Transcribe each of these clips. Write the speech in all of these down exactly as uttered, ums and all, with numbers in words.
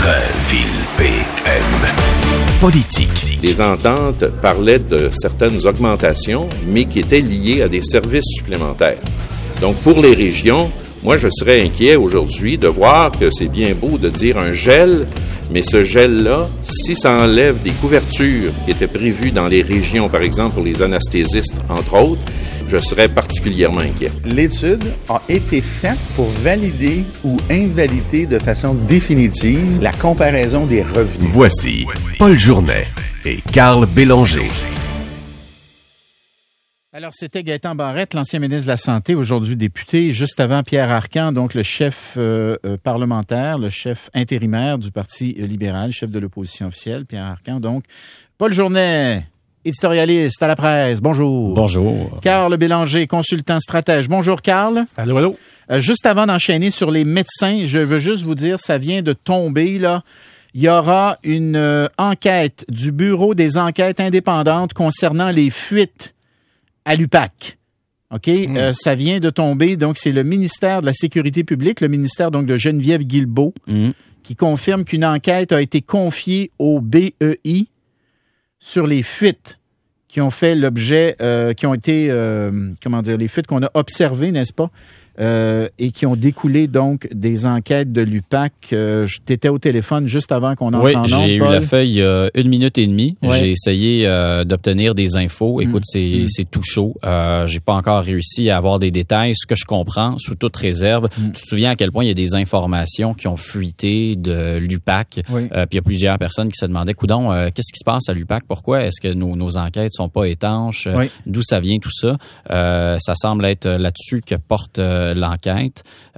Dreville-P M. Politique. Les ententes parlaient de certaines augmentations, mais qui étaient liées à des services supplémentaires. Donc, pour les régions, moi, je serais inquiet aujourd'hui de voir que c'est bien beau de dire un gel, mais ce gel-là, si ça enlève des couvertures qui étaient prévues dans les régions, par exemple pour les anesthésistes, entre autres, je serais particulièrement inquiet. L'étude a été faite pour valider ou invalider de façon définitive la comparaison des revenus. Voici Paul Journet et Carl Bélanger. Alors, c'était Gaétan Barrette, l'ancien ministre de la Santé, aujourd'hui député, juste avant Pierre Arcan, donc le chef euh, euh, parlementaire, le chef intérimaire du Parti libéral, chef de l'opposition officielle, Pierre Arcan. Donc, Paul Journet, éditorialiste à la presse, bonjour. Bonjour. Carl Bélanger, consultant stratège. Bonjour, Carl. Allô, allô. Euh, juste avant d'enchaîner sur les médecins, je veux juste vous dire, ça vient de tomber, là. Il y aura une euh, enquête du Bureau des enquêtes indépendantes concernant les fuites à l'U P A C. OK? Mmh. Euh, ça vient de tomber. Donc, c'est le ministère de la Sécurité publique, le ministère donc de Geneviève Guilbeault, mmh. qui confirme qu'une enquête a été confiée au B E I sur les fuites qui ont fait l'objet, euh, qui ont été, euh, comment dire, les fuites qu'on a observées, n'est-ce pas? Euh, et qui ont découlé donc des enquêtes de l'U P A C. Euh, T'étais au téléphone juste avant qu'on entre oui, en ondes, j'ai Paul. eu la feuille euh, une minute et demie. Ouais. J'ai essayé euh, d'obtenir des infos. Écoute, mm. c'est, mm. c'est tout chaud. Euh, j'ai pas encore réussi à avoir des détails. Ce que je comprends, sous toute réserve, mm. tu te souviens à quel point il y a des informations qui ont fuité de l'U P A C. Oui. Euh, puis il y a plusieurs personnes qui se demandaient, coudonc, euh, qu'est-ce qui se passe à l'U P A C? Pourquoi est-ce que nos, nos enquêtes sont pas étanches? Oui. D'où ça vient tout ça? Euh, ça semble être là-dessus que porte euh, l'enquête.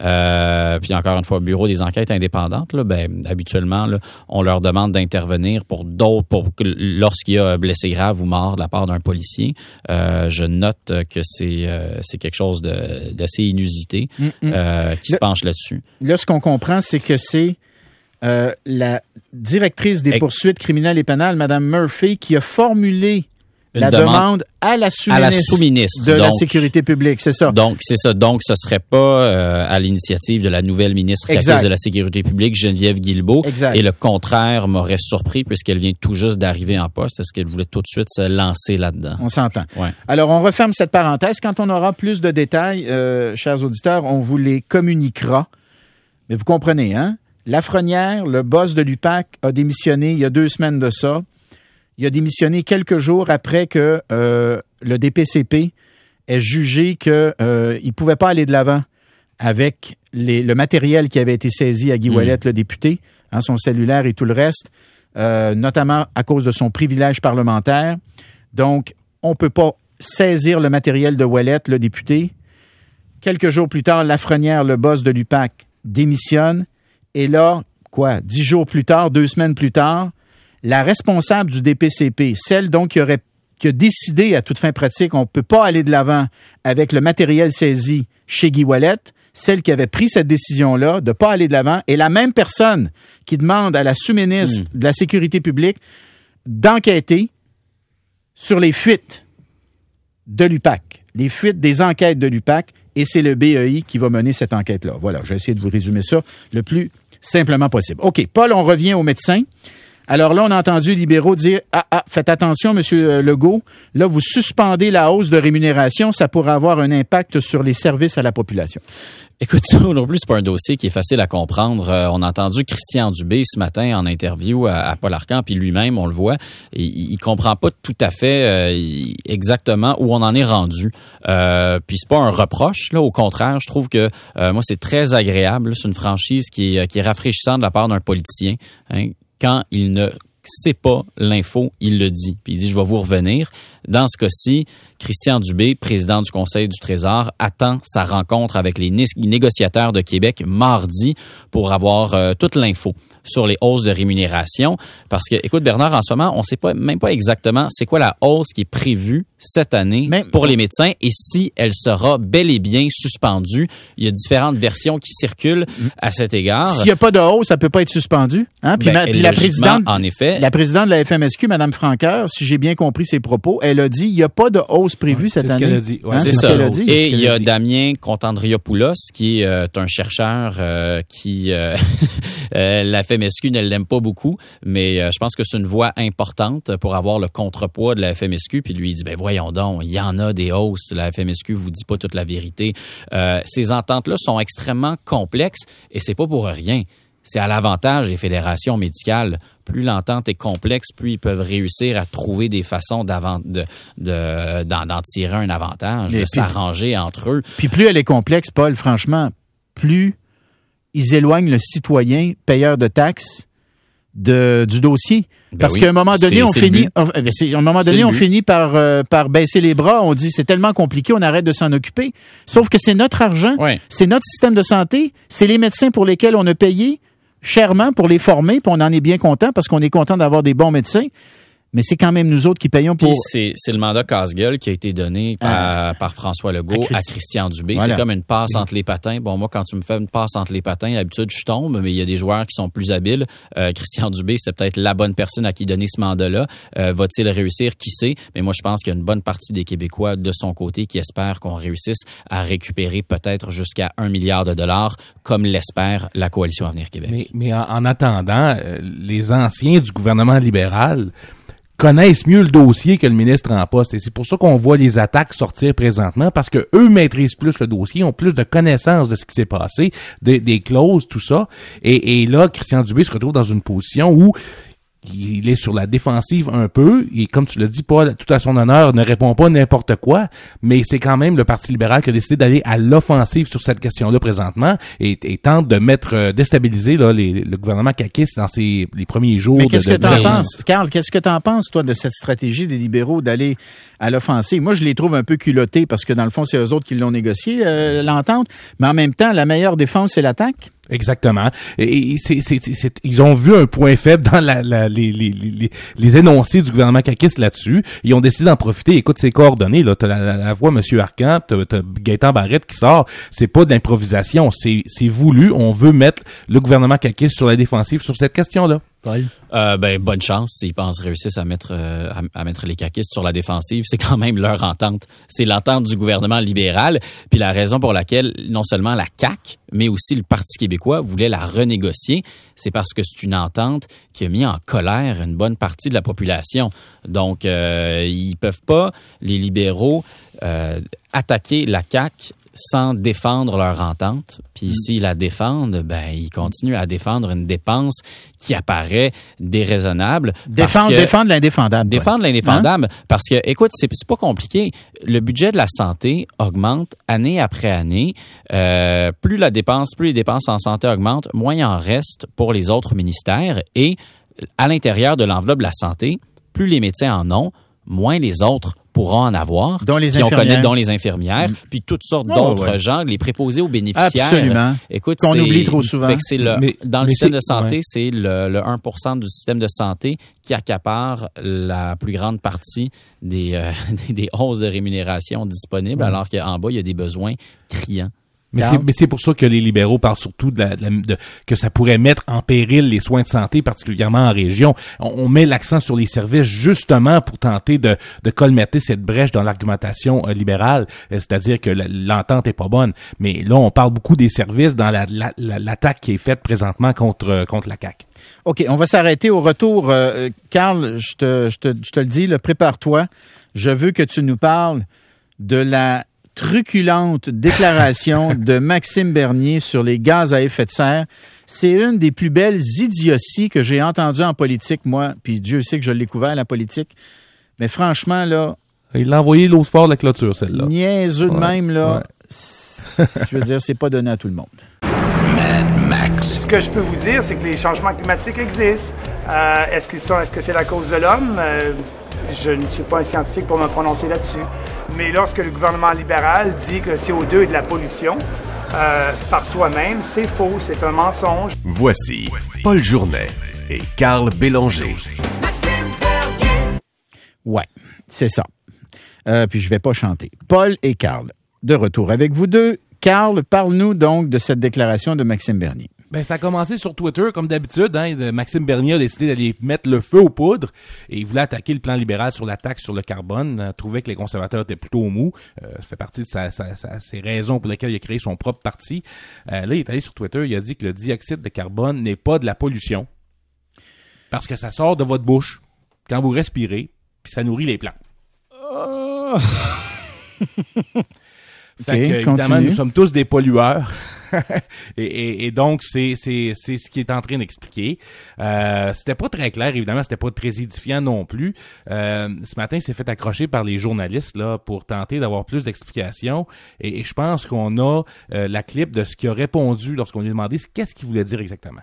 Euh, puis encore une fois, Bureau des enquêtes indépendantes, là, ben, habituellement, là, on leur demande d'intervenir pour d'autres, pour lorsqu'il y a blessé grave ou mort de la part d'un policier. Euh, je note que c'est, euh, c'est quelque chose de, d'assez inusité mm-hmm. euh, qui le, se penche là-dessus. Là, ce qu'on comprend, c'est que c'est euh, la directrice des Et... poursuites criminelles et pénales, Mme Murphy, qui a formulé la demande, demande à la sous-ministre, à la sous-ministre de donc, la Sécurité publique, c'est ça. Donc, c'est ça. Donc, ce serait pas euh, à l'initiative de la nouvelle ministre caquiste de la Sécurité publique, Geneviève Guilbeault. Exact. Et le contraire m'aurait surpris puisqu'elle vient tout juste d'arriver en poste. Est-ce qu'elle voulait tout de suite se lancer là-dedans? On s'entend. Ouais. Alors, on referme cette parenthèse. Quand on aura plus de détails, euh, chers auditeurs, on vous les communiquera. Mais vous comprenez, hein? Lafrenière, le boss de l'U P A C, a démissionné il y a deux semaines de ça. Il a démissionné quelques jours après que euh, le D P C P ait jugé qu'il euh, ne pouvait pas aller de l'avant avec les, le matériel qui avait été saisi à Guy mmh. Ouellet, le député, hein, son cellulaire et tout le reste, euh, notamment à cause de son privilège parlementaire. Donc, on ne peut pas saisir le matériel de Ouellet, le député. Quelques jours plus tard, Lafrenière, le boss de l'U P A C, démissionne. Et là, quoi, dix jours plus tard, deux semaines plus tard, la responsable du D P C P, celle donc qui, aurait, qui a décidé à toute fin pratique, on ne peut pas aller de l'avant avec le matériel saisi chez Guy Ouellet, celle qui avait pris cette décision-là de ne pas aller de l'avant, est la même personne qui demande à la sous-ministre mmh. de la Sécurité publique d'enquêter sur les fuites de l'U P A C, les fuites des enquêtes de l'U P A C, et c'est le B E I qui va mener cette enquête-là. Voilà, j'ai essayé de vous résumer ça le plus simplement possible. OK, Paul, on revient aux médecins. Alors là, on a entendu les libéraux dire « Ah, ah, faites attention, M. Legault, là, vous suspendez la hausse de rémunération, ça pourrait avoir un impact sur les services à la population. » Écoute, ça non plus, c'est pas un dossier qui est facile à comprendre. Euh, on a entendu Christian Dubé ce matin en interview à, à Paul Arcan, puis lui-même, on le voit, il, il comprend pas tout à fait euh, exactement où on en est rendu. Euh, puis c'est pas un reproche, là, au contraire, je trouve que euh, moi, c'est très agréable. Là, c'est une franchise qui est, qui est rafraîchissante de la part d'un politicien, hein. Quand il ne sait pas l'info, il le dit. Puis il dit, je vais vous revenir. Dans ce cas-ci, Christian Dubé, président du Conseil du Trésor, attend sa rencontre avec les né- négociateurs de Québec mardi pour avoir euh, toute l'info sur les hausses de rémunération. Parce que, écoute, Bernard, en ce moment, on ne sait pas, même pas exactement c'est quoi la hausse qui est prévue cette année Mais, pour les médecins et si elle sera bel et bien suspendue. Il y a différentes versions qui circulent à cet égard. S'il n'y a pas de hausse, ça peut pas être suspendu. Hein? Puis, Ben, ma, puis la présidente, en effet, la présidente de la F M S Q, Mme Franqueur, si j'ai bien compris ses propos, elle a dit il n'y a pas de hausse prévue Ouais, cette c'est année. ce qu'elle a dit. Ouais, Hein, c'est c'est ça. ce qu'elle a dit. Et C'est ce il qu'elle y a a dit. Damien Contandriopoulos, qui est euh, un chercheur euh, qui, euh, euh, la F M S Q ne l'aime pas beaucoup, mais euh, je pense que c'est une voix importante pour avoir le contrepoids de la F M S Q. Puis lui, il dit, ben voyons donc, il y en a des hausses. La F M S Q vous dit pas toute la vérité. Euh, ces ententes-là sont extrêmement complexes et c'est pas pour rien. C'est à l'avantage des fédérations médicales. Plus l'entente est complexe, plus ils peuvent réussir à trouver des façons d'avant, de, de, d'en, d'en tirer un avantage, Et de puis- s'arranger entre eux. Puis plus elle est complexe, Paul, franchement, plus ils éloignent le citoyen payeur de taxes de, du dossier. Ben Parce oui, qu'à un moment donné, c'est- on c'est le finit, but. euh, c'est- à un moment C'est donné, le on but. finit par, euh, par baisser les bras. On dit, c'est tellement compliqué, on arrête de s'en occuper. Sauf que c'est notre argent. Ouais. C'est notre système de santé. C'est les médecins pour lesquels on a payé chèrement pour les former, puis on en est bien content parce qu'on est content d'avoir des bons médecins. Mais c'est quand même nous autres qui payons Puis pour... c'est, c'est le mandat casse-gueule qui a été donné par, Ah. par François Legault À à, Christi- Christian Dubé. Voilà. C'est comme une passe entre les patins. Bon, moi, quand tu me fais une passe entre les patins, d'habitude, je tombe, mais il y a des joueurs qui sont plus habiles. Euh, Christian Dubé, c'est peut-être la bonne personne à qui donner ce mandat-là. Euh, va-t-il réussir? Qui sait? Mais moi, je pense qu'il y a une bonne partie des Québécois de son côté qui espèrent qu'on réussisse à récupérer peut-être jusqu'à un milliard de dollars, comme l'espère la Coalition Avenir Québec. Mais, mais en, en attendant, euh, les anciens du gouvernement libéral connaissent mieux le dossier que le ministre en poste. Et c'est pour ça qu'on voit les attaques sortir présentement, parce que eux maîtrisent plus le dossier, ont plus de connaissances de ce qui s'est passé, des, des clauses, tout ça. Et, et là, Christian Dubé se retrouve dans une position où il est sur la défensive un peu, et comme tu l'as dit, Paul, tout à son honneur, ne répond pas n'importe quoi, mais c'est quand même le Parti libéral qui a décidé d'aller à l'offensive sur cette question-là présentement, et, et tente de mettre, euh, déstabiliser là, les, le gouvernement caquiste dans ses, les premiers jours. Mais de, qu'est-ce de, que t'en de- penses, Carl? Qu'est-ce que t'en penses, toi, de cette stratégie des libéraux d'aller à l'offensive? Moi, je les trouve un peu culottés parce que, dans le fond, c'est eux autres qui l'ont négocié, euh, l'entente. Mais en même temps, la meilleure défense, c'est l'attaque. Exactement. Et, et c'est, c'est, c'est, c'est- ils ont vu un point faible dans la, la, les, les, les, les énoncés du gouvernement caquiste là-dessus. Ils ont décidé d'en profiter. Écoute, ces coordonnées, là, t'as la, la, la voix M. Arcan, t'as, t'as Gaétan Barrette qui sort. C'est pas de l'improvisation. C'est, c'est voulu. On veut mettre le gouvernement caquiste sur la défensive sur cette question-là. Euh, ben, bonne chance s'ils pensent réussissent à mettre euh, à, à mettre les caquistes sur la défensive. C'est quand même leur entente. C'est l'entente du gouvernement libéral. Puis la raison pour laquelle non seulement la C A Q, mais aussi le Parti québécois voulait la renégocier, c'est parce que c'est une entente qui a mis en colère une bonne partie de la population. Donc, euh, ils peuvent pas, les libéraux, euh, attaquer la C A Q sans défendre leur entente. Puis s'ils la défendent, ben ils continuent à défendre une dépense qui apparaît déraisonnable. parce Défendre, que- défendre l'indéfendable. Paul. Défendre l'indéfendable. Parce que, écoute, c'est, c'est pas compliqué. Le budget de la santé augmente année après année. Euh, plus la dépense, plus les dépenses en santé augmentent, moins il en reste pour les autres ministères. Et à l'intérieur de l'enveloppe de la santé, plus les médecins en ont, moins les autres pourront en avoir. Dont les Puis on infirmières. connaît, dont les infirmières, puis toutes sortes Oh, d'autres ouais. gens, les préposés aux bénéficiaires. Absolument. Écoute, Qu'on c'est- oublie trop souvent. Fait que c'est le, Mais- dans le mais système c'est- de santé, ouais. c'est le, le un pour cent du système de santé qui accapare la plus grande partie des, euh, des, des hausses de rémunération disponibles, alors qu'en bas, il y a des besoins criants. Mais Carl? c'est, mais c'est pour ça que les libéraux parlent surtout de, la, de, la- de- que ça pourrait mettre en péril les soins de santé, particulièrement en région. On, on met l'accent sur les services justement pour tenter de, de colmater cette brèche dans l'argumentation euh, libérale, euh, c'est-à-dire que la- l'entente est pas bonne. Mais là, on parle beaucoup des services dans la, la, la- l'attaque qui est faite présentement contre, euh, contre la C A Q. OK, on va s'arrêter au retour. Euh, Carl, je te, je, te, je te le dis, là, prépare-toi. Je veux que tu nous parles de la truculente déclaration de Maxime Bernier sur les gaz à effet de serre. C'est une des plus belles idioties que j'ai entendues en politique, moi, puis Dieu sait que je l'ai couvert, la politique. Mais franchement, là, Il l'a envoyé l'autre fort de la clôture, celle-là. niaiseux de Ouais, même, là, ouais. c'est- je veux dire, c'est pas donné à tout le monde. Ce que je peux vous dire, c'est que les changements climatiques existent. Euh, est-ce qu'ils sont, est-ce que c'est la cause de l'homme? Euh, je ne suis pas un scientifique pour me prononcer là-dessus. Mais lorsque le gouvernement libéral dit que le C O deux est de la pollution, euh, par soi-même, c'est faux, c'est un mensonge. Voici Paul Journet et Carl Bélanger. Ouais, c'est ça. Euh, puis je vais pas chanter. Paul et Carl, de retour avec vous deux. Carl, parle-nous donc de cette déclaration de Maxime Bernier. Ben, ça a commencé sur Twitter, comme d'habitude. Hein, de Maxime Bernier a décidé d'aller mettre le feu aux poudres et il voulait attaquer le plan libéral sur la taxe sur le carbone. Il trouvait que les conservateurs étaient plutôt mous. Euh, ça fait partie de sa, sa, sa, ses raisons pour lesquelles il a créé son propre parti. Euh, là, il est allé sur Twitter, il a dit que le dioxyde de carbone n'est pas de la pollution parce que ça sort de votre bouche quand vous respirez puis ça nourrit les plantes. Oh. Fait okay, que, évidemment, continue. nous sommes tous des pollueurs. et, et, et donc, c'est, c'est, c'est ce qu'il est en train d'expliquer. Euh, c'était pas très clair, évidemment, c'était pas très édifiant non plus. Euh, ce matin, il s'est fait accrocher par les journalistes là pour tenter d'avoir plus d'explications. Et, et je pense qu'on a euh, la clip de ce qu'il a répondu lorsqu'on lui a demandé qu'est-ce qu'il voulait dire exactement.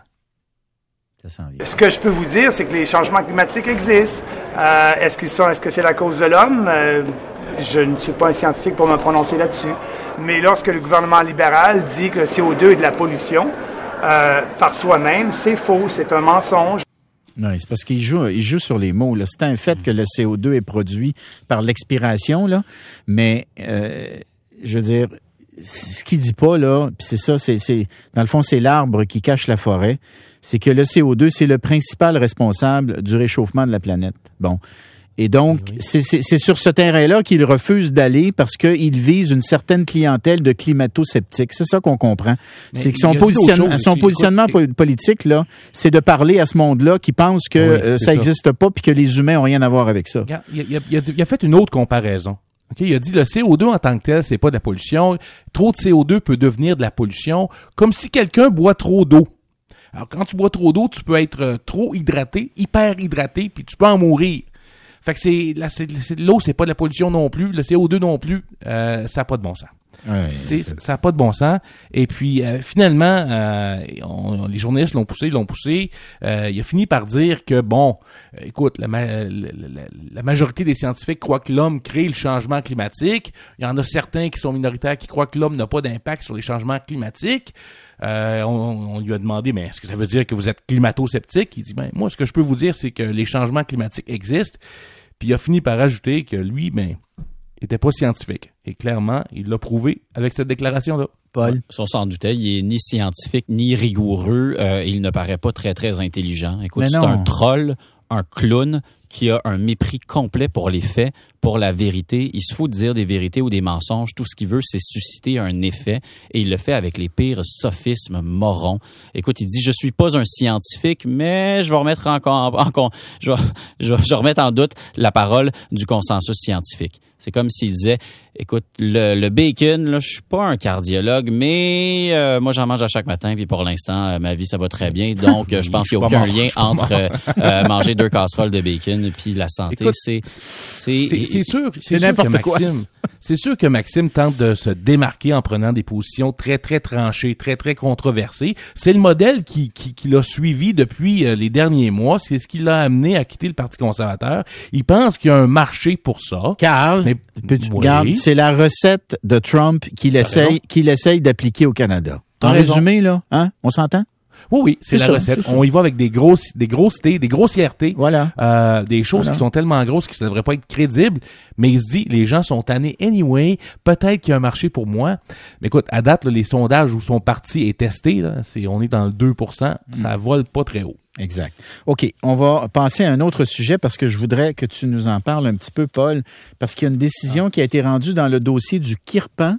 Ça s'en vient. Ce que je peux vous dire, c'est que les changements climatiques existent. Euh, est-ce qu'ils sont, est-ce que c'est la cause de l'homme? Euh, je ne suis pas un scientifique pour me prononcer là-dessus. Mais lorsque le gouvernement libéral dit que le C O deux est de la pollution, euh, par soi-même, c'est faux, c'est un mensonge. Non, c'est parce qu'il joue, il joue sur les mots. Là. C'est un fait que le C O deux est produit par l'expiration, là. Mais euh, je veux dire, ce qu'il dit pas là, puis c'est ça, c'est, c'est dans le fond, c'est l'arbre qui cache la forêt. C'est que le C O deux, c'est le principal responsable du réchauffement de la planète. Bon. Et donc, oui. c'est, c'est, c'est sur ce terrain-là qu'il refuse d'aller parce qu'il vise une certaine clientèle de climato-sceptiques. C'est ça qu'on comprend. Mais c'est que son, positionnement, son positionnement Écoute, politique, là, c'est de parler à ce monde-là qui pense que oui, euh, ça n'existe pas puis que les humains ont rien à voir avec ça. Il a, il a, il a, il a fait une autre comparaison. Okay, il a dit le C O deux en tant que tel, c'est pas de la pollution. Trop de C O deux peut devenir de la pollution, comme si quelqu'un boit trop d'eau. Alors, quand tu bois trop d'eau, tu peux être euh, trop hydraté, hyper hydraté, puis tu peux en mourir. Fait que c'est, là, c'est, c'est l'eau, c'est pas de la pollution non plus. Le C O deux non plus, euh, ça n'a pas de bon sens. Ouais, ça n'a pas de bon sens. Et puis, euh, finalement, euh, on, les journalistes l'ont poussé, l'ont poussé. Euh, il a fini par dire que, bon, euh, écoute, la, la, la, la majorité des scientifiques croient que l'homme crée le changement climatique. Il y en a certains qui sont minoritaires qui croient que l'homme n'a pas d'impact sur les changements climatiques. Euh, on, on lui a demandé, mais est-ce que ça veut dire que vous êtes climato-sceptique? Il dit, ben, moi, ce que je peux vous dire, c'est que les changements climatiques existent. Puis il a fini par ajouter que lui, ben, était pas scientifique. Et clairement, il l'a prouvé avec cette déclaration-là. Paul? Si on s'en doutait, il est ni scientifique, ni rigoureux, euh, et il ne paraît pas très, très intelligent. Écoute, c'est un troll, un clown, qui a un mépris complet pour les faits, pour la vérité. Il se fout de dire des vérités ou des mensonges. Tout ce qu'il veut, c'est susciter un effet. Et il le fait avec les pires sophismes morons. Écoute, il dit, je suis pas un scientifique, mais je vais remettre encore, en, en, je, vais, je, je vais remettre en doute la parole du consensus scientifique. C'est comme s'il disait, écoute, le, le bacon, là, je suis pas un cardiologue, mais euh, moi, j'en mange à chaque matin, puis pour l'instant, euh, ma vie, ça va très bien. Donc, euh, je pense qu'il n'y a aucun lien entre euh, euh, manger deux casseroles de bacon puis la santé. Écoute, c'est, c'est, c'est, c'est sûr, c'est, c'est sûr n'importe que quoi. Maxime, c'est sûr que Maxime tente de se démarquer en prenant des positions très, très tranchées, très, très controversées. C'est le modèle qui, qui, qui l'a suivi depuis euh, les derniers mois. C'est ce qui l'a amené à quitter le Parti conservateur. Il pense qu'il y a un marché pour ça. Carl, mais, peux-tu, oui. regarde, c'est la recette de Trump qu'il essaye, qu'il essaye d'appliquer au Canada. T'as en raison. résumé, là, hein? On s'entend? Oui, oui, c'est, c'est la ça, recette. C'est On y va avec des grosses, des grossetés, des grossièretés. Voilà. Euh, des choses voilà. qui sont tellement grosses que ça ne devrait pas être crédible. Mais il se dit, les gens sont tannés anyway. Peut-être qu'il y a un marché pour moi. Mais écoute, à date, là, les sondages où son parti est testé, là, c'est, on est dans le deux pour cent. Mm. Ça vole pas très haut. Exact. OK, on va passer à un autre sujet parce que je voudrais que tu nous en parles un petit peu, Paul, parce qu'il y a une décision ah. qui a été rendue dans le dossier du Kirpan.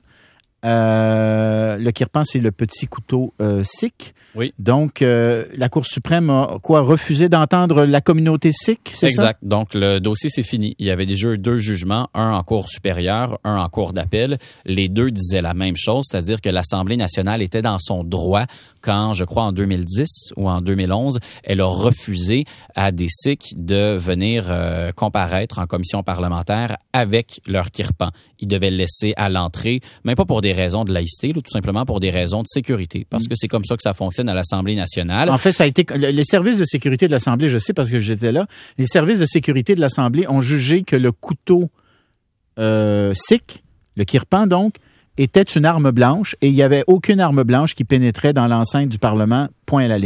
Euh, le Kirpan, c'est le petit couteau euh, sikh. Oui. Donc, euh, la Cour suprême a quoi refusé d'entendre la communauté sikh, c'est exact. ça? Exact. Donc, le dossier, c'est fini. Il y avait déjà eu deux jugements, un en cour supérieure, un en cour d'appel. Les deux disaient la même chose, c'est-à-dire que l'Assemblée nationale était dans son droit quand, je crois, en deux mille dix ou en deux mille onze, elle a refusé à des Sikhs de venir euh, comparaître en commission parlementaire avec leur Kirpan. Ils devaient le laisser à l'entrée, même pas pour des raisons de laïcité, là, tout simplement pour des raisons de sécurité, parce mmh. que c'est comme ça que ça fonctionne à l'Assemblée nationale. En fait, ça a été les services de sécurité de l'Assemblée, je sais parce que j'étais là, les services de sécurité de l'Assemblée ont jugé que le couteau euh, sikh, le Kirpan donc, était une arme blanche et il n'y avait aucune arme blanche qui pénétrait dans l'enceinte du Parlement, point à la ligne.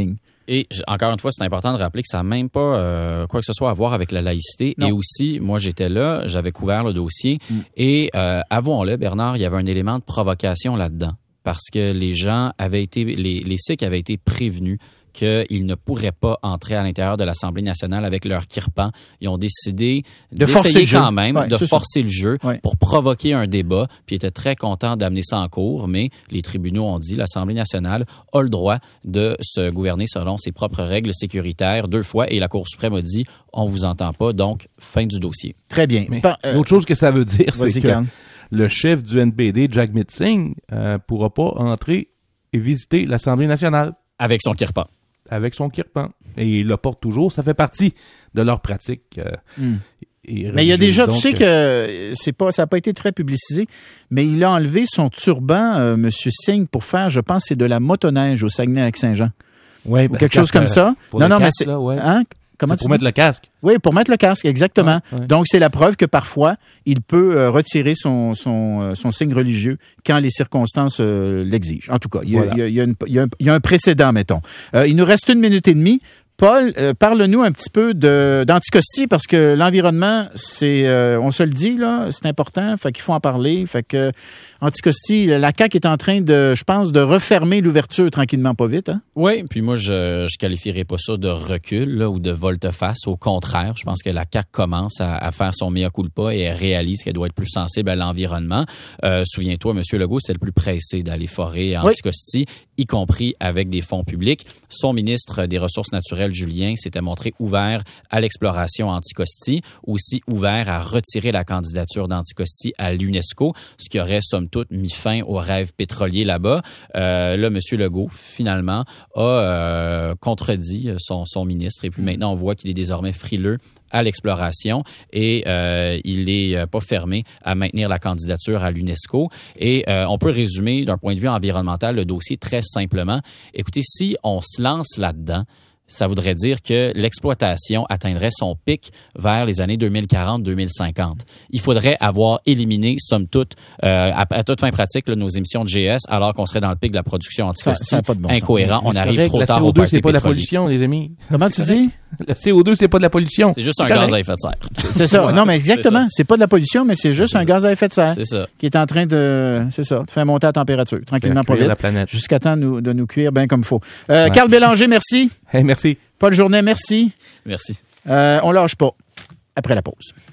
Et encore une fois, c'est important de rappeler que ça n'a même pas euh, quoi que ce soit à voir avec la laïcité. Non. Et aussi, moi, j'étais là, j'avais couvert le dossier. Mm. Et euh, avouons-le, Bernard, il y avait un élément de provocation là-dedans. Parce que les gens avaient été, les, les Sikhs avaient été prévenus qu'ils ne pourraient pas entrer à l'intérieur de l'Assemblée nationale avec leur kirpan. Ils ont décidé de forcer le quand jeu. même, ouais, de forcer ça. le jeu ouais. pour provoquer un débat. Puis ils étaient très contents d'amener ça en cours, mais les tribunaux ont dit l'Assemblée nationale a le droit de se gouverner selon ses propres règles sécuritaires deux fois. Et la Cour suprême a dit on vous entend pas, donc fin du dossier. Très bien. Mais Par, euh, l'autre chose que ça veut dire, c'est que calme. le chef du N P D, Jagmeet Singh, euh, pourra pas entrer et visiter l'Assemblée nationale. Avec son kirpan. Avec son kirpan. Et il le porte toujours. Ça fait partie de leur pratique. Euh, mm. Mais il y a déjà, donc, tu sais que c'est pas, ça n'a pas été très publicisé, mais il a enlevé son turban, euh, M. Singh, pour faire, je pense, c'est de la motoneige au Saguenay-Lac-Saint-Jean. Ouais, ou quelque chose comme euh, ça. Non, non, casque, mais c'est... Là, ouais. Hein? Comment c'est pour mettre le casque. Oui, pour mettre le casque, exactement. Ouais, ouais. Donc, c'est la preuve que parfois, il peut euh, retirer son, son, euh, son signe religieux quand les circonstances euh, l'exigent. En tout cas, il y a, voilà. il y a, il y a, une, il y a, un, il y a un précédent, mettons. Euh, il nous reste une minute et demie. Paul, euh, parle-nous un petit peu de d'Anticosti, parce que l'environnement, c'est, euh, on se le dit, là, c'est important, fait qu'il faut en parler. Fait que Anticosti, la C A Q est en train de, je pense, de refermer l'ouverture tranquillement, pas vite. Hein? Oui, puis moi, je je qualifierais pas ça de recul là, ou de volte-face. Au contraire, je pense que la C A Q commence à, à faire son mea culpa et elle réalise qu'elle doit être plus sensible à l'environnement. Euh, souviens-toi, M. Legault, c'est le plus pressé d'aller forer à Anticosti, oui. y compris avec des fonds publics. Son ministre des Ressources naturelles, Julien, s'était montré ouvert à l'exploration Anticosti, aussi ouvert à retirer la candidature d'Anticosti à l'UNESCO, ce qui aurait, somme toute, mis fin au rêve pétrolier là-bas. Euh, là, M. Legault, finalement, a euh, contredit son, son ministre, et puis maintenant, on voit qu'il est désormais frileux à l'exploration et euh, il est pas fermé à maintenir la candidature à l'UNESCO. Et euh, on peut résumer d'un point de vue environnemental le dossier très simplement. Écoutez, si on se lance là-dedans, ça voudrait dire que l'exploitation atteindrait son pic vers les années deux mille quarante deux mille cinquante. Il faudrait avoir éliminé, somme toute, euh, à, à toute fin pratique, là, nos émissions de G S, alors qu'on serait dans le pic de la production Anticosti. Ça, ça pas de bon incohérent. Mais on arrive trop la tard C O deux, au party c'est pas de la pétrolier. pollution, les amis. Comment tu dis? Le C O deux, c'est pas de la pollution. C'est juste un c'est gaz à effet de serre. C'est ça. Non, mais exactement. C'est, c'est pas de la pollution, mais c'est juste c'est un ça. gaz à effet de serre. C'est ça. Qui est en train de, c'est ça, de faire monter la température. Tranquillement, pas vite. La planète. Jusqu'à temps de nous, de nous cuire bien comme il faut. Euh, ouais. Carl Bélanger, merci. Hey, merci. Paul Journet, merci. Merci. Euh, on lâche pas. Après la pause.